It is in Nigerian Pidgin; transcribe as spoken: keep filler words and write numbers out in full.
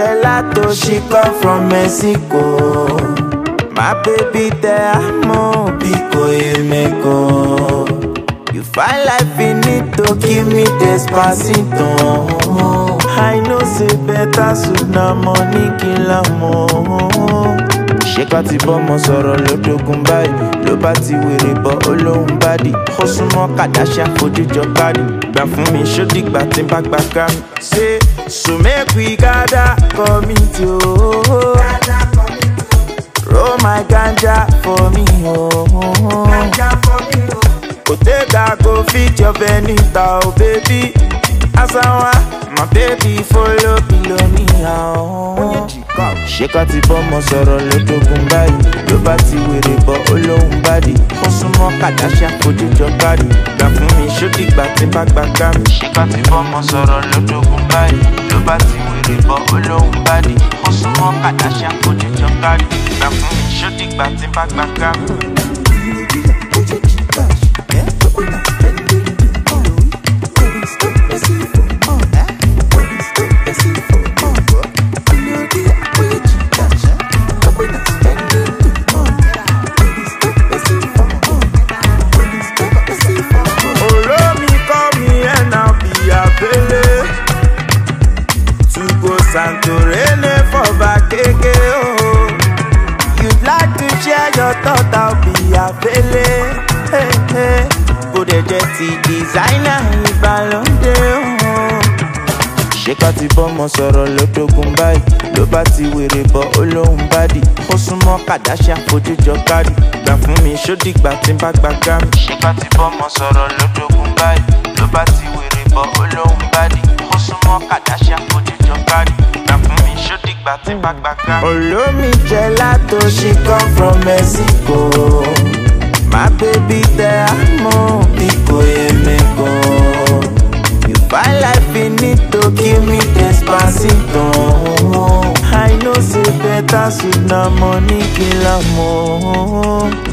gelato, she come from Mexico. My baby te amo, pico y meco. You find life finito, give me despacito. I know say better soon na money kill amo. Sheka ti bomo sọ̀rọ̀ lódógún báyìí, ló bá ti wèrè bọ́ olóhùn bádìí. Ó súnmọ́ Kardashian fojú jọ bádìí. Gbà fún mi ṣó dìgbà tí n bá gbà ká mi. Say so make we gather commit o. Roll my ganja for me o. Go take a go fit your Benita o baby. Asawa, my baby follow below me o. Sheka ti bomo sọ̀rọ̀ lódógún báyìí, ló bá ti wèrè bọ́ olóhùn bádìí. Ó súnmọ́ Kardashian fojú jọ bádìí. Gbà fún mi ṣó dìgbà tí n bá gbà ká mi. Sheka ti bomo sọ̀rọ̀ lódógún báyìí, ló bá ti wèrè bọ́ olóhùn bádìí. Ó súnmọ́ Kardashian fojú jọ bádìí. Gbà fún mi ṣó dìgbà tí n bá gbà ká mi. Santorene for Bakeke, oh. You'd like to share your thought, I'll be available. Hey, hey. Go the jetty designer, Ibalonde, oh. Sheka ti bomo sọ̀rọ̀ lódógún báyìí, ló bá ti wèrè bọ́ olóhùn bádìí. Ó súnmọ́ Kardashian fojú jọ bádìí. Gbà fún mi ṣó dìgbà tí n bá gbà ká mi. Sheka ti bomo sọ̀rọ̀ lódógún báyìí, ló bá ti wèrè bọ́ olóhùn bádìí. Ó súnmọ́ Kardashian fojú jọ bádìí. Olomi gelato, she come from Mexico. My baby te amo, pico y meco. You find life finito, give me despacito. I know say better soon na money kill amo.